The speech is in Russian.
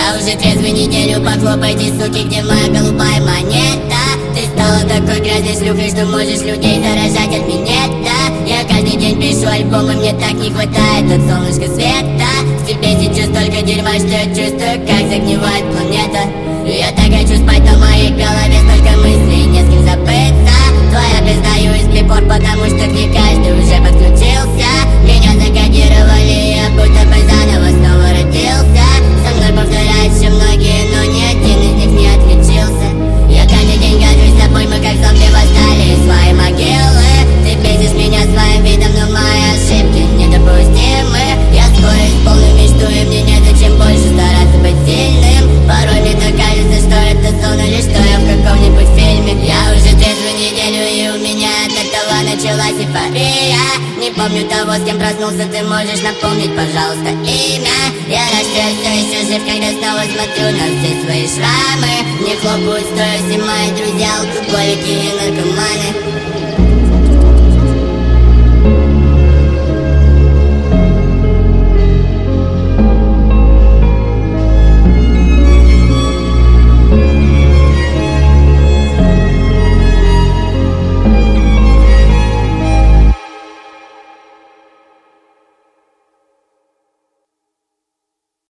Я уже трезвый неделю, похлопайте, суки, где моя голубая монета? Ты стала такой грязной шлюхой, что можешь людей заражать от минета. Я каждый день пишу альбомы, мне так не хватает от солнышка света. В тебе сейчас столько дерьма, что я чувствую, как загнивает планета. Я так хочу спать, но в моей голове столько мыслей, не с кем забыться. Твоя пизда USB порт, потому что к ней каждый уже подключился. Меня закодировали, я будто бы заново снова родился. Со мной повторяют все многие, но ни один из них не отличился. Я каждый день горжусь собой, мы как зомби восстали из своей могилы. Ты бесишь меня своим видом, но мои ошибки недопустимы. Я скоро исполню мечту, и мне незачем больше стараться быть сильным. Порой мне так кажется, что это сон или что я в каком-нибудь фильме. Я уже трезвую неделю, и у меня от этого началась эйфория. Не помню того, с кем проснулся, ты можешь напомнить, пожалуйста, имя. Я рад, что я все еще жив, когда снова смотрю на все свои шрамы. Не хлопают стоя все мои друзья, алкоголики и наркоманы.